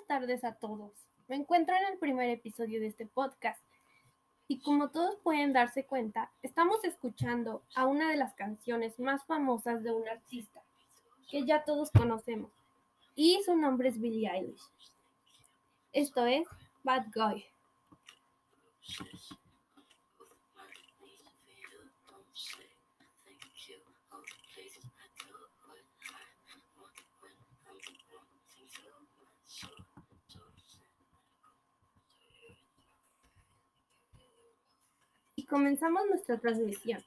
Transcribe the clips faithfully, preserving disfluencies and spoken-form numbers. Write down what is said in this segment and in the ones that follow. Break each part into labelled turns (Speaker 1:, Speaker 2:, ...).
Speaker 1: tardes a todos. Me encuentro en el primer episodio de este podcast y como todos pueden darse cuenta, estamos escuchando a una de las canciones más famosas de un artista que ya todos conocemos y su nombre es Billie Eilish. Esto es Bad Guy. Y comenzamos nuestra transmisión.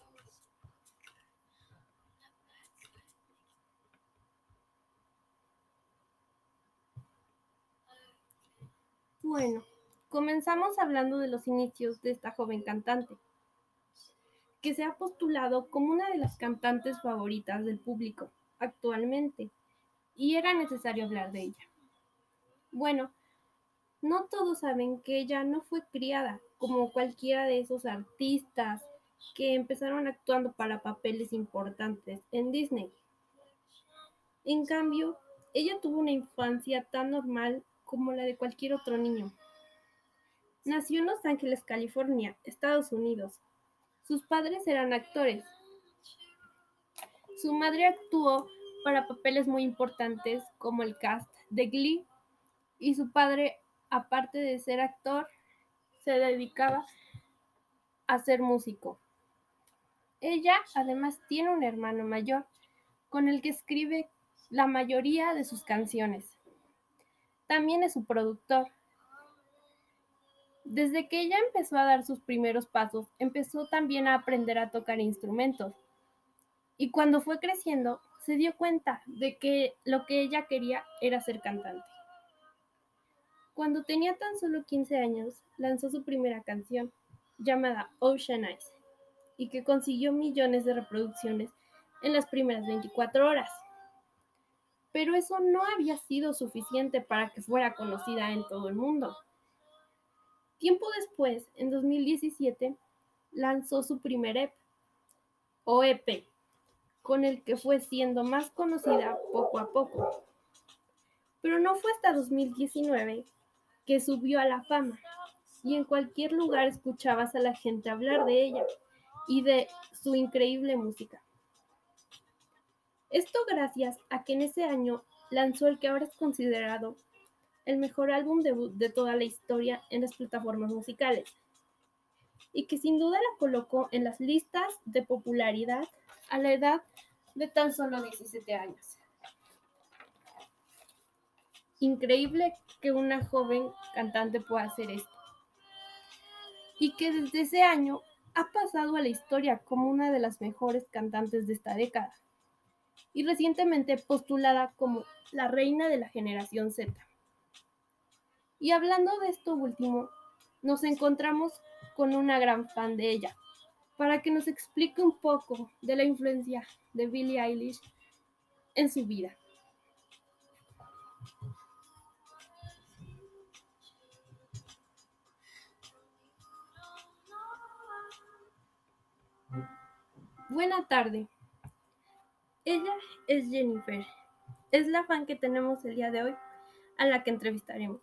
Speaker 1: Bueno, comenzamos hablando de los inicios de esta joven cantante, que se ha postulado como una de las cantantes favoritas del público actualmente, y era necesario hablar de ella. Bueno, no todos saben que ella no fue criada como cualquiera de esos artistas que empezaron actuando para papeles importantes en Disney. En cambio, ella tuvo una infancia tan normal como la de cualquier otro niño. Nació en Los Ángeles, California, Estados Unidos. Sus padres eran actores. Su madre actuó para papeles muy importantes como el cast de Glee y su padre, aparte de ser actor, se dedicaba a ser músico. Ella además tiene un hermano mayor con el que escribe la mayoría de sus canciones. También es su productor. Desde que ella empezó a dar sus primeros pasos, empezó también a aprender a tocar instrumentos. Y cuando fue creciendo, se dio cuenta de que lo que ella quería era ser cantante. Cuando tenía tan solo quince años, lanzó su primera canción, llamada Ocean Eyes, y que consiguió millones de reproducciones en las primeras veinticuatro horas. Pero eso no había sido suficiente para que fuera conocida en todo el mundo. Tiempo después, en dos mil diecisiete, lanzó su primer E P, o E P, con el que fue siendo más conocida poco a poco. Pero no fue hasta dos mil diecinueve que subió a la fama, y en cualquier lugar escuchabas a la gente hablar de ella y de su increíble música. Esto gracias a que en ese año lanzó el que ahora es considerado el mejor álbum debut de toda la historia en las plataformas musicales, y que sin duda la colocó en las listas de popularidad a la edad de tan solo diecisiete años. Increíble que una joven cantante pueda hacer esto, y que desde ese año ha pasado a la historia como una de las mejores cantantes de esta década, y recientemente postulada como la reina de la generación Z. Y hablando de esto último, nos encontramos con una gran fan de ella, para que nos explique un poco de la influencia de Billie Eilish en su vida. Buena tarde. Ella es Jennifer. Es la fan que tenemos el día de hoy, a la que entrevistaremos.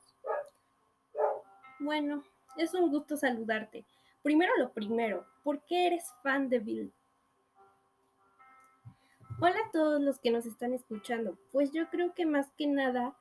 Speaker 1: Bueno, es un gusto saludarte. Primero lo primero, ¿por qué eres fan de Billie? Hola a todos los que nos están escuchando. Pues yo creo que más que nada,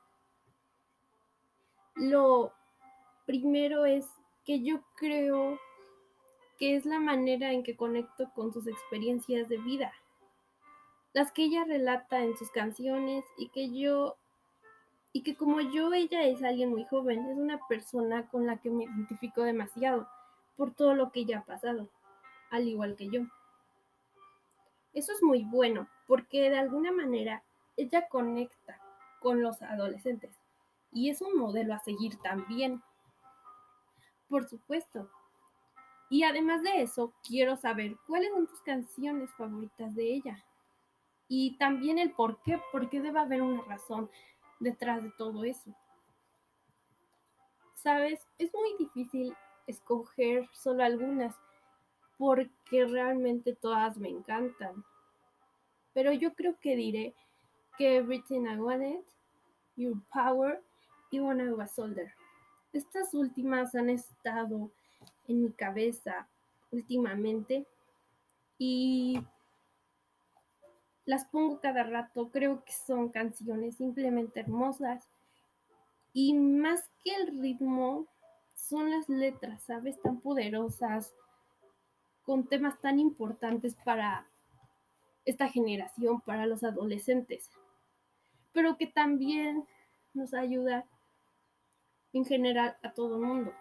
Speaker 1: lo primero es que yo creo que es la manera en que conecto con sus experiencias de vida, las que ella relata en sus canciones, y que yo y que como yo, ella es alguien muy joven, es una persona con la que me identifico demasiado por todo lo que ella ha pasado, al igual que yo. Eso es muy bueno, porque de alguna manera ella conecta con los adolescentes, y es un modelo a seguir también, por supuesto. Y además de eso, quiero saber cuáles son tus canciones favoritas de ella. Y también el por qué, porque debe haber una razón detrás de todo eso. Sabes, es muy difícil escoger solo algunas, porque realmente todas me encantan. Pero yo creo que diré que Everything I Wanted, Your Power y When I Was Older. Estas últimas han estado en mi cabeza últimamente y las pongo cada rato. Creo que son canciones simplemente hermosas y más que el ritmo son las letras, ¿sabes? Tan poderosas, con temas tan importantes para esta generación, para los adolescentes, pero que también nos ayuda en general a todo el mundo.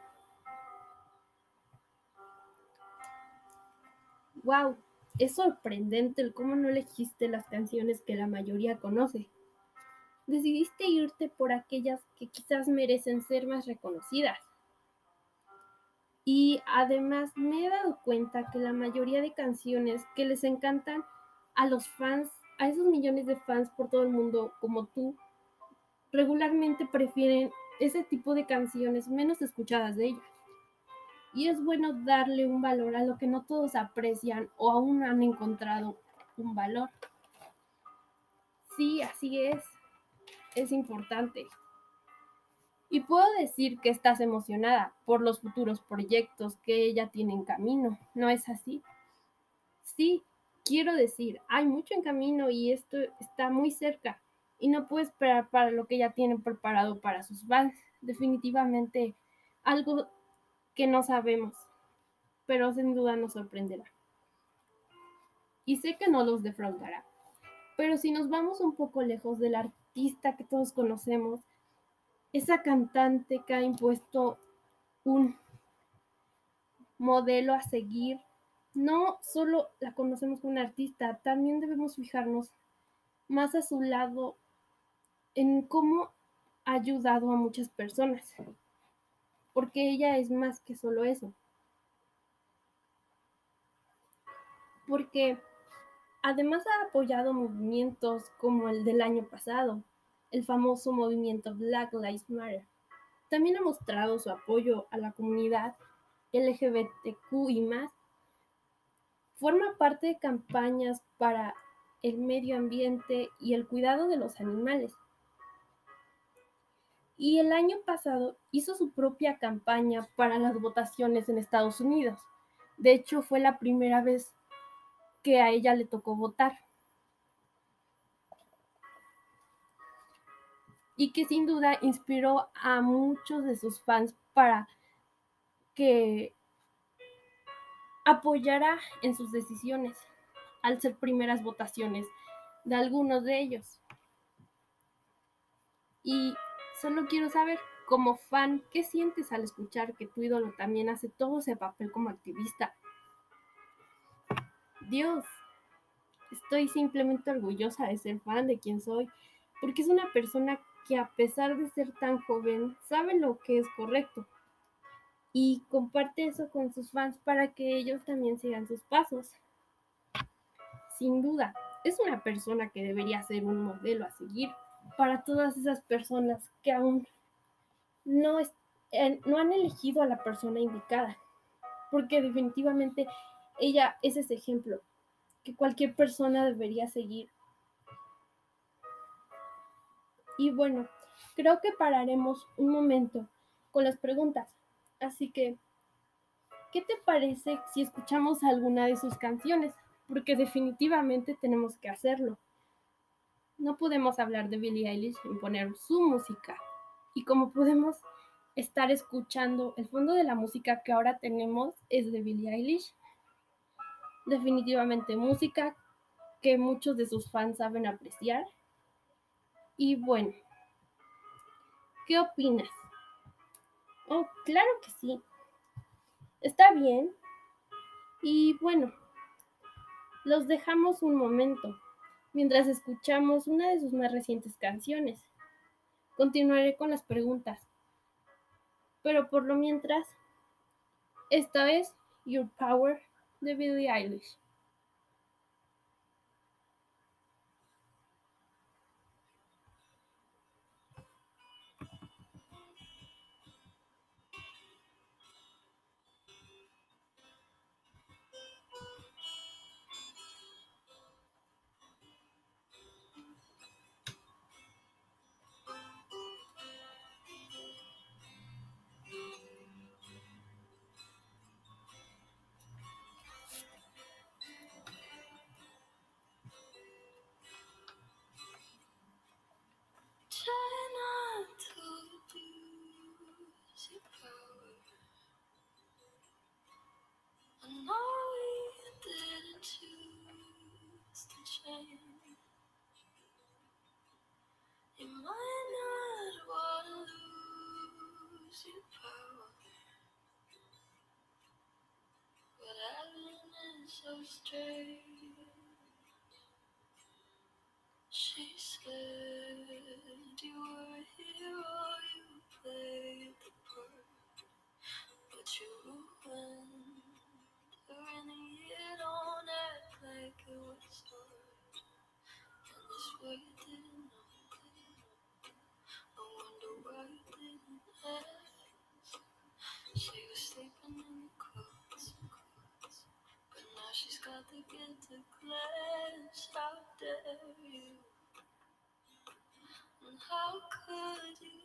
Speaker 1: Wow, es sorprendente el cómo no elegiste las canciones que la mayoría conoce. Decidiste irte por aquellas que quizás merecen ser más reconocidas. Y además me he dado cuenta que la mayoría de canciones que les encantan a los fans, a esos millones de fans por todo el mundo como tú, regularmente prefieren ese tipo de canciones menos escuchadas de ellos. Y es bueno darle un valor a lo que no todos aprecian o aún han encontrado un valor. Sí, así es, es importante. Y puedo decir que estás emocionada por los futuros proyectos que ella tiene en camino, ¿no es así? Sí, quiero decir, hay mucho en camino y esto está muy cerca y no puedo esperar para lo que ella tiene preparado para sus fans. Definitivamente algo que no sabemos, pero sin duda nos sorprenderá. Y sé que no los defraudará. Pero si nos vamos un poco lejos del artista que todos conocemos, esa cantante que ha impuesto un modelo a seguir, no solo la conocemos como una artista, también debemos fijarnos más a su lado en cómo ha ayudado a muchas personas, porque ella es más que solo eso. Porque además ha apoyado movimientos como el del año pasado, el famoso movimiento Black Lives Matter. También ha mostrado su apoyo a la comunidad L G B T Q y más. Forma parte de campañas para el medio ambiente y el cuidado de los animales. Y el año pasado hizo su propia campaña para las votaciones en Estados Unidos. De hecho, fue la primera vez que a ella le tocó votar. Y que sin duda inspiró a muchos de sus fans para que apoyara en sus decisiones al ser primeras votaciones de algunos de ellos. Y solo quiero saber, como fan, ¿qué sientes al escuchar que tu ídolo también hace todo ese papel como activista? Dios, estoy simplemente orgullosa de ser fan de quien soy, porque es una persona que a pesar de ser tan joven, sabe lo que es correcto y comparte eso con sus fans para que ellos también sigan sus pasos. Sin duda, es una persona que debería ser un modelo a seguir para todas esas personas que aún no, es, eh, no han elegido a la persona indicada, porque definitivamente ella es ese ejemplo que cualquier persona debería seguir. Y bueno, creo que pararemos un momento con las preguntas. Así que, ¿qué te parece si escuchamos alguna de sus canciones? Porque definitivamente tenemos que hacerlo. No podemos hablar de Billie Eilish sin poner su música. Y como podemos estar escuchando, el fondo de la música que ahora tenemos es de Billie Eilish. Definitivamente música que muchos de sus fans saben apreciar. Y bueno, ¿qué opinas? Oh, claro que sí. Está bien. Y bueno, los dejamos un momento mientras escuchamos una de sus más recientes canciones. Continuaré con las preguntas, pero por lo mientras, esta es Your Power de Billie Eilish. You might not wanna lose your power, but Evelyn is so strange. She said you were a hero, you played the part, but you ruined her in a year. Don't act like it was hard, and this way you didn't know. I wonder why you didn't ask. She was sleeping in the clothes, but now she's got to get to class. How dare you? And how could you?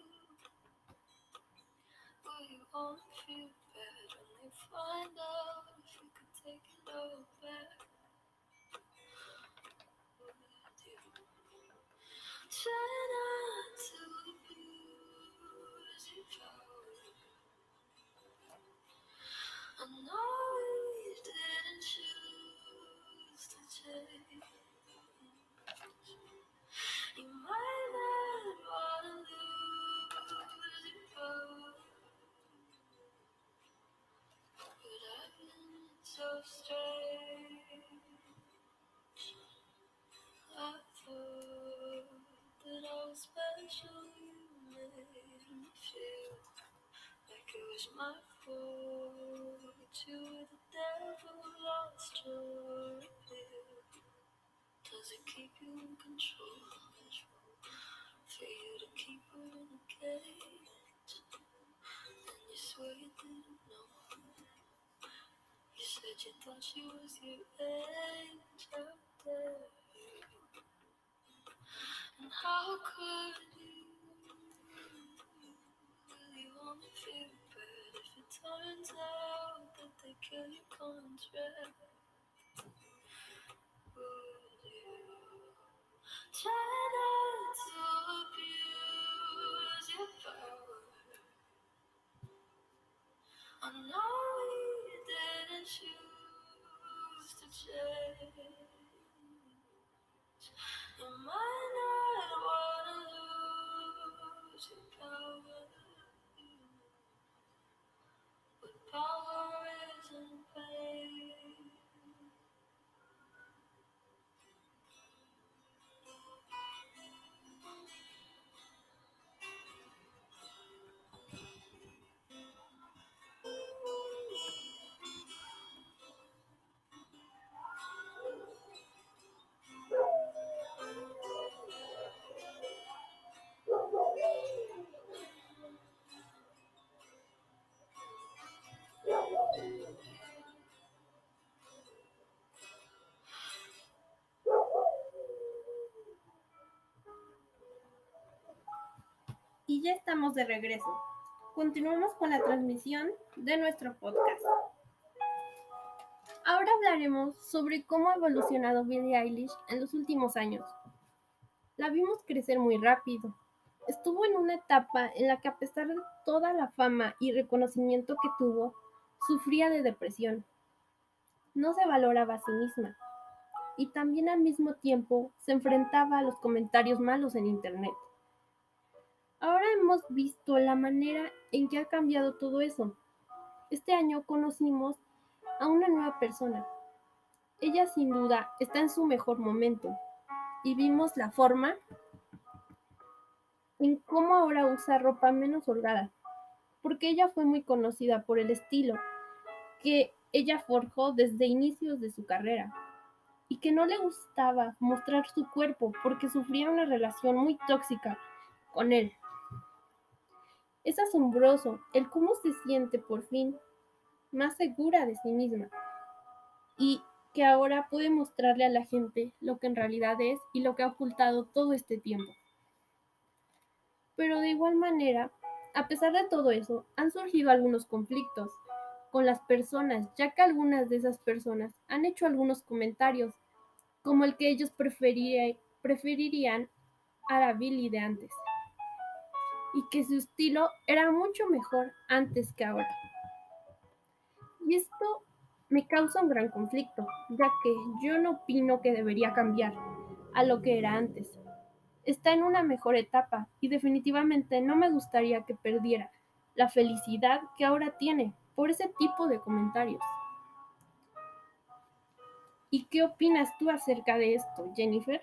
Speaker 1: Will you only feel bad when they find out if you could take it all back? Would you try not to abuse your power? I know you didn't choose to change. You might not wanna lose your power, but I've been so strange. I thought that I was special. You made me feel like it was my fault. You were the devil, lost your appeal. Does it keep you in control? For you to keep her in a cage, and you swear you didn't know. You said you thought she was your age. How dare you? And how could you? Will you only feel bad if it turns out that they kill your contract? Would you try not to abuse your power? I know you didn't choose to change. You might not wanna lose your power, but power isn't pain. Y ya estamos de regreso. Continuamos con la transmisión de nuestro podcast. Ahora hablaremos sobre cómo ha evolucionado Billie Eilish en los últimos años. La vimos crecer muy rápido. Estuvo en una etapa en la que, a pesar de toda la fama y reconocimiento que tuvo, sufría de depresión. No se valoraba a sí misma y también al mismo tiempo se enfrentaba a los comentarios malos en internet. Ahora hemos visto la manera en que ha cambiado todo eso. Este año conocimos a una nueva persona. Ella sin duda está en su mejor momento y vimos la forma en cómo ahora usa ropa menos holgada, porque ella fue muy conocida por el estilo que ella forjó desde inicios de su carrera y que no le gustaba mostrar su cuerpo porque sufría una relación muy tóxica con él. Es asombroso el cómo se siente por fin más segura de sí misma y que ahora puede mostrarle a la gente lo que en realidad es y lo que ha ocultado todo este tiempo. Pero de igual manera, a pesar de todo eso, han surgido algunos conflictos con las personas, ya que algunas de esas personas han hecho algunos comentarios, como el que ellos preferiría, preferirían a la Billie de antes, y que su estilo era mucho mejor antes que ahora. Y esto me causa un gran conflicto, ya que yo no opino que debería cambiar, a lo que era antes. Está en una mejor etapa y definitivamente no me gustaría que perdiera la felicidad que ahora tiene por ese tipo de comentarios. ¿Y qué opinas tú acerca de esto, Jennifer?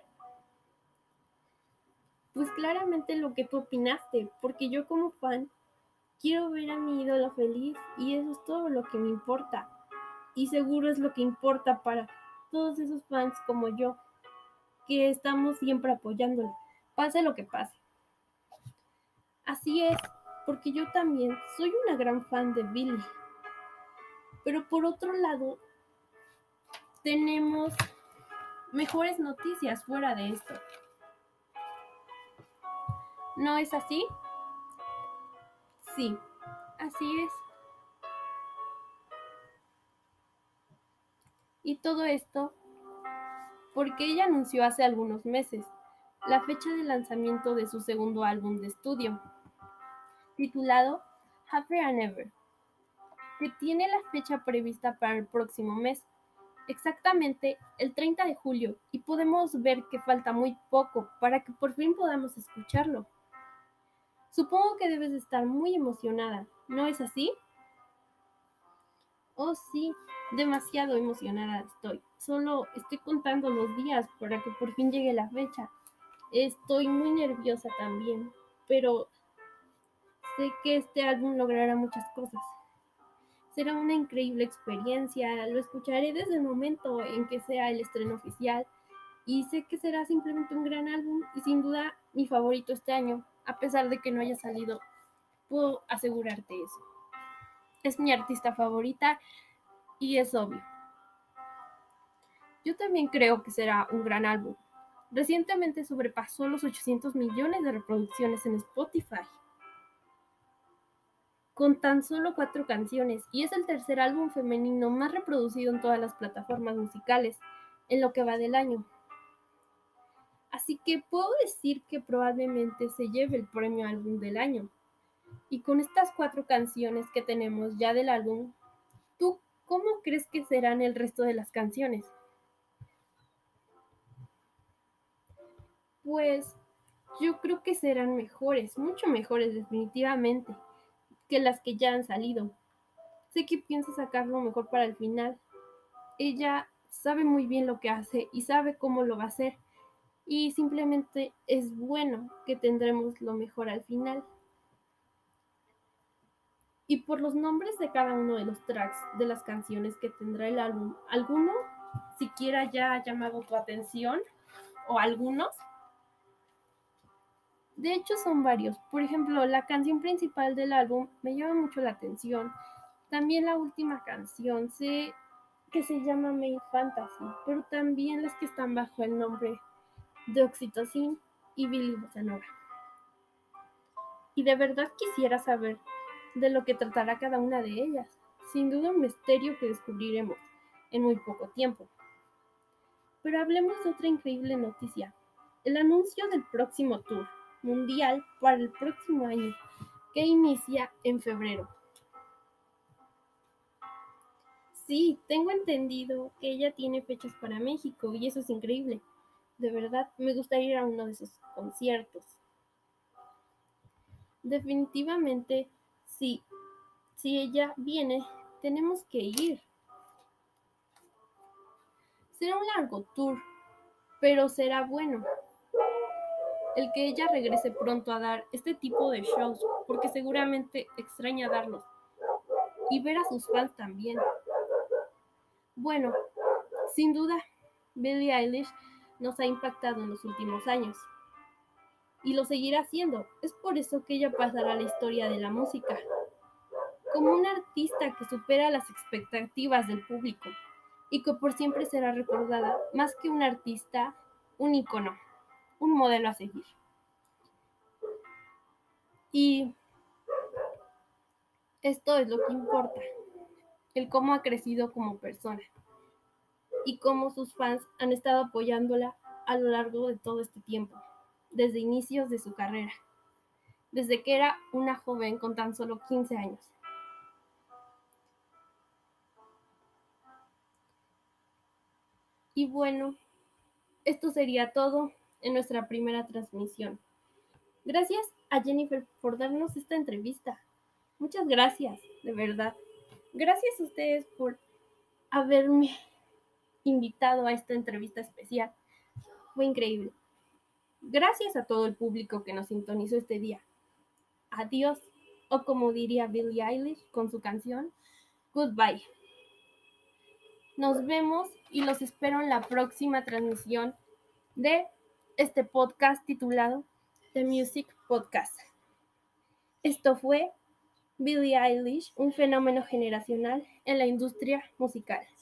Speaker 1: Pues claramente lo que tú opinaste, porque yo como fan quiero ver a mi ídolo feliz y eso es todo lo que me importa. Y seguro es lo que importa para todos esos fans como yo, que estamos siempre apoyándolo, pase lo que pase. Así es, porque yo también soy una gran fan de Billie. Pero por otro lado, tenemos mejores noticias fuera de esto. ¿No es así? Sí, así es. Y todo esto porque ella anunció hace algunos meses la fecha de lanzamiento de su segundo álbum de estudio, titulado Happier Than Ever, que tiene la fecha prevista para el próximo mes, exactamente el treinta de julio, y podemos ver que falta muy poco para que por fin podamos escucharlo. Supongo que debes de estar muy emocionada, ¿no es así? Oh, sí, demasiado emocionada estoy. Solo estoy contando los días para que por fin llegue la fecha. Estoy muy nerviosa también, pero sé que este álbum logrará muchas cosas. Será una increíble experiencia, lo escucharé desde el momento en que sea el estreno oficial y sé que será simplemente un gran álbum y sin duda mi favorito este año, a pesar de que no haya salido, puedo asegurarte eso. Es mi artista favorita y es obvio. Yo también creo que será un gran álbum. Recientemente sobrepasó los ochocientos millones de reproducciones en Spotify, con tan solo cuatro canciones, y es el tercer álbum femenino más reproducido en todas las plataformas musicales en lo que va del año. Así que puedo decir que probablemente se lleve el premio álbum del año. Y con estas cuatro canciones que tenemos ya del álbum, ¿tú cómo crees que serán el resto de las canciones? Pues yo creo que serán mejores, mucho mejores definitivamente, que las que ya han salido. Sé que piensa sacar lo mejor para el final. Ella sabe muy bien lo que hace y sabe cómo lo va a hacer. Y simplemente es bueno que tendremos lo mejor al final. Y por los nombres de cada uno de los tracks de las canciones que tendrá el álbum, ¿alguno siquiera ya ha llamado tu atención? ¿O algunos? De hecho son varios. Por ejemplo, la canción principal del álbum me llama mucho la atención. También la última canción, sé que se llama Made Fantasy, pero también las que están bajo el nombre de Oxytocin y Billy Bossa Nova. Y de verdad quisiera saber de lo que tratará cada una de ellas. Sin duda un misterio que descubriremos en muy poco tiempo. Pero hablemos de otra increíble noticia. El anuncio del próximo tour mundial para el próximo año, que inicia en febrero. Sí, tengo entendido que ella tiene fechas para México y eso es increíble. De verdad, me gustaría ir a uno de esos conciertos. Definitivamente, sí, si ella viene, tenemos que ir. Será un largo tour, pero será bueno el que ella regrese pronto a dar este tipo de shows, porque seguramente extraña darlos y ver a sus fans también. Bueno, sin duda, Billie Eilish nos ha impactado en los últimos años y lo seguirá haciendo. Es por eso que ella pasará a la historia de la música como una artista que supera las expectativas del público y que por siempre será recordada más que un artista, un icono, un modelo a seguir. Y esto es lo que importa, el cómo ha crecido como persona y cómo sus fans han estado apoyándola a lo largo de todo este tiempo, desde inicios de su carrera, desde que era una joven con tan solo quince años. Y bueno, Esto sería todo en nuestra primera transmisión. Gracias a Jennifer por darnos esta entrevista. Muchas gracias, de verdad. Gracias a ustedes por haberme invitado a esta entrevista especial. Fue increíble. Gracias a todo el público que nos sintonizó este día. Adiós, o como diría Billie Eilish con su canción, Goodbye. Nos vemos y los espero en la próxima transmisión de este podcast titulado The Music Podcast. Esto fue Billie Eilish, un fenómeno generacional en la industria musical.